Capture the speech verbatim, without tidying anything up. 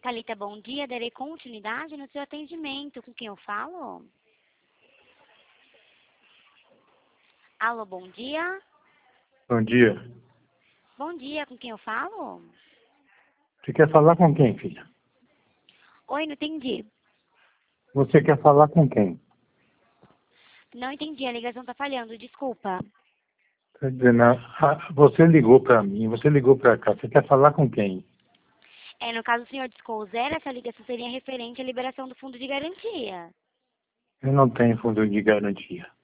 Thalita, bom dia. Darei continuidade no seu atendimento. Com quem eu falo? Alô, bom dia. Bom dia. Bom dia, com quem eu falo? Você quer falar com quem, filha? Oi, não entendi. Você quer falar com quem? Não entendi, a ligação tá falhando, desculpa. Quer dizer, na- ah, você ligou para mim, você ligou para cá. Você quer falar com quem? É, no caso, o senhor discou zero, essa ligação seria referente à liberação do fundo de garantia. Eu não tenho fundo de garantia.